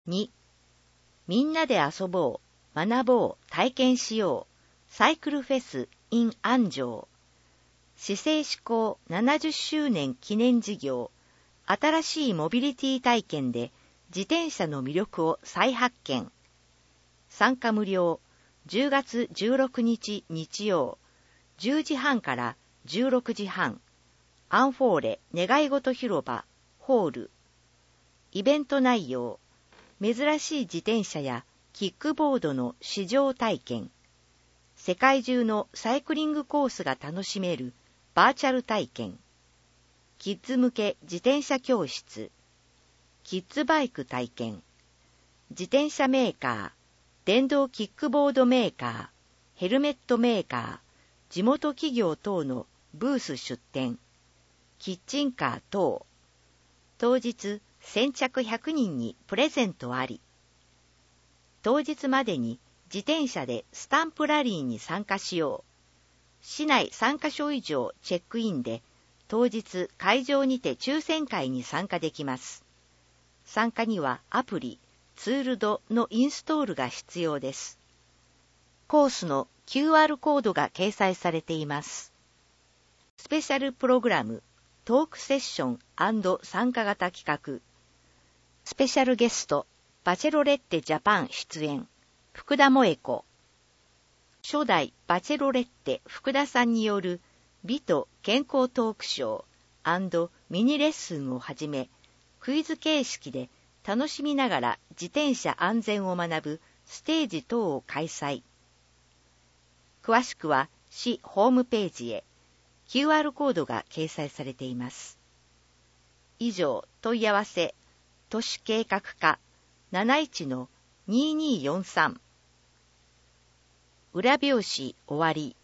2、みんなで遊ぼう、学ぼう、体験しよう、サイクルフェス in 安城。市政施行70周年記念事業、新しいモビリティ体験で自転車の魅力を再発見。参加無料、10月16日日曜、10時半から16時半、アンフォーレ願い事広場、ホール。イベント内容、珍しい自転車やキックボードの試乗体験、世界中のサイクリングコースが楽しめるバーチャル体験、キッズ向け自転車教室、キッズバイク体験、自転車メーカー、電動キックボードメーカー、ヘルメットメーカー、地元企業等のブース出展、キッチンカー等。当日先着100人にプレゼントあり。当日までに自転車でスタンプラリーに参加しよう。市内3カ所以上チェックインで、当日会場にて抽選会に参加できます。参加にはアプリ、ツールドのインストールが必要です。コースの QR コードが掲載されています。スペシャルプログラム、トークセッション&参加型企画。スペシャルゲスト、バチェロレッテジャパン出演、福田萌子。初代バチェロレッテ福田さんによる美と健康トークショー&ミニレッスンをはじめ、クイズ形式で楽しみながら自転車安全を学ぶステージ等を開催。詳しくは市ホームページへ。QR コードが掲載されています。以上、問い合わせ、都市計画課 71-2243。裏表紙終わり。